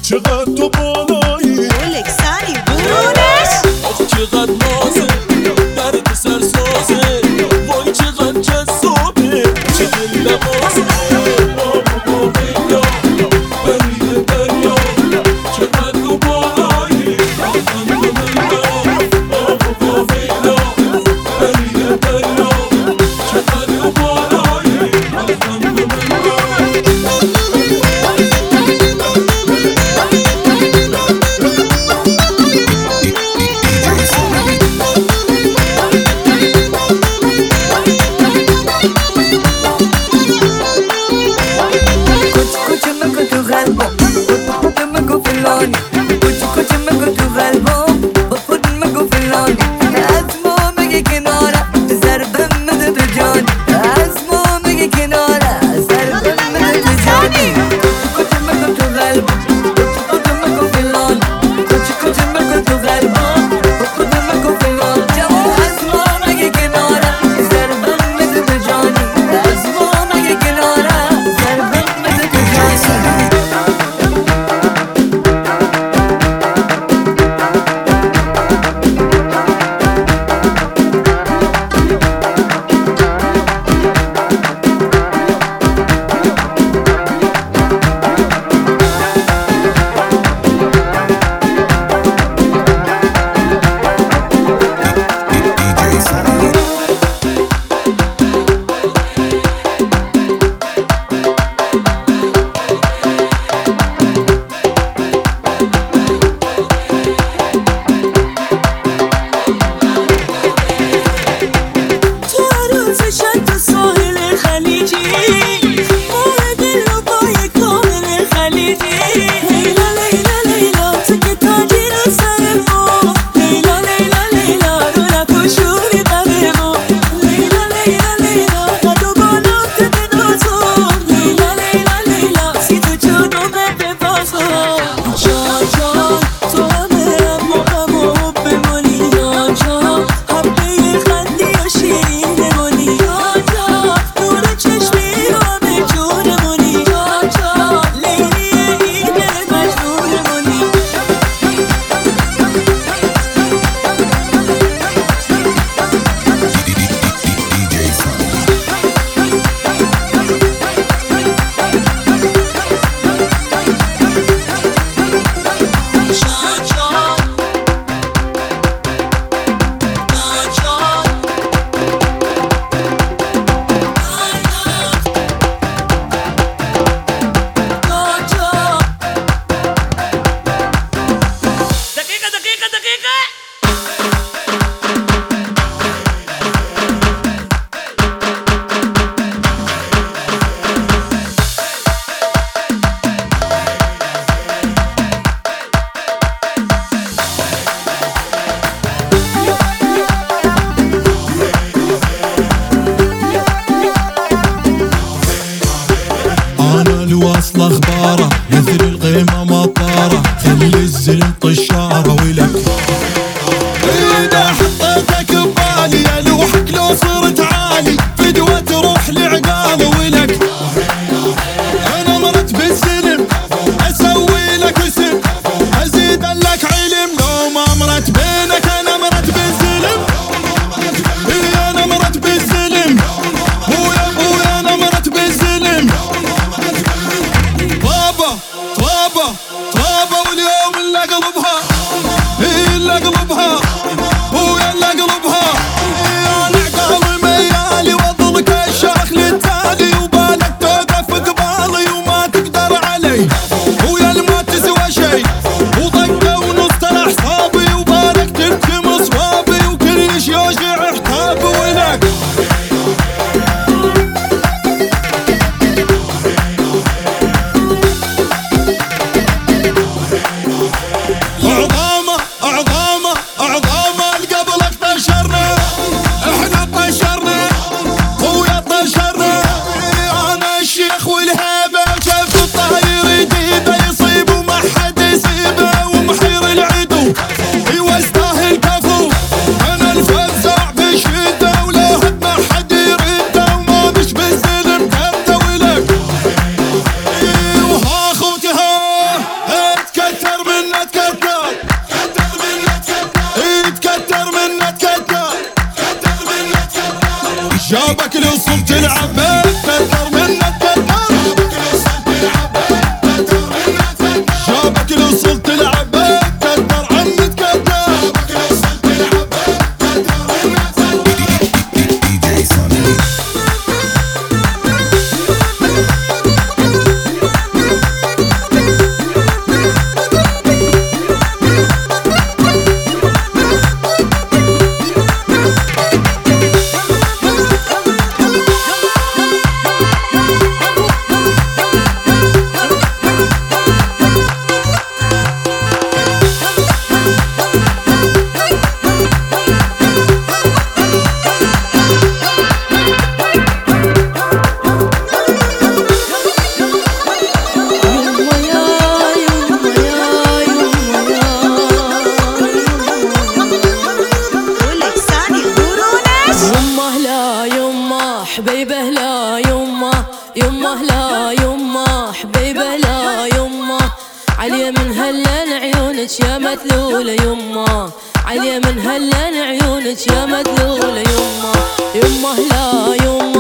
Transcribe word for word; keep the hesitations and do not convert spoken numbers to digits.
چقدر بالایی ولك ثاني برونش چقدر نازه درد سرسازه وای چقدر جذابه چقدر لباسه آبو با ویلا برید دریا چقدر بالایی آبو با ویلا برید دریا چقدر بالایی واصل اخباره مثل القيمة مطارة خلي الزلم طشارة ولك اذا حطيتك ببالي الوحك لو صرت عالي فدوة تروح لعقاله ولك انا مرت بالزلم اسوي لك اسم ازيد لك علم لو ما مرت بينك انا مرت بالزلم انا مرت بالزلم ويا ابويا انا مرت بالزلم طابة طابة طابة واليوم اللي قلبها اللي قلبها ويا اللي قلبها انا عقالي ميالي واظلك الشرخ للتالي وبالك توقف قبالي وما تقدر علي ويا اللي ما تسوى شي وضقة ونص اعصابي وبالك تركم صوابي وكل شي يوجع احتاب ولك أعظامه أعظامه أعظامه قبلك طشرنا إحنا طشرنا خويا طشرنا أنا الشيخ والهيبة وشاف الطاير جديده يصيب وما حد يصيب حبيبه لا يمه يمه لا يمه حبيبه لا يمه علي من هلن عيونك يا مدلولة يمه علي من هلن عيونك يا مدلولة يمه يمه لا يمه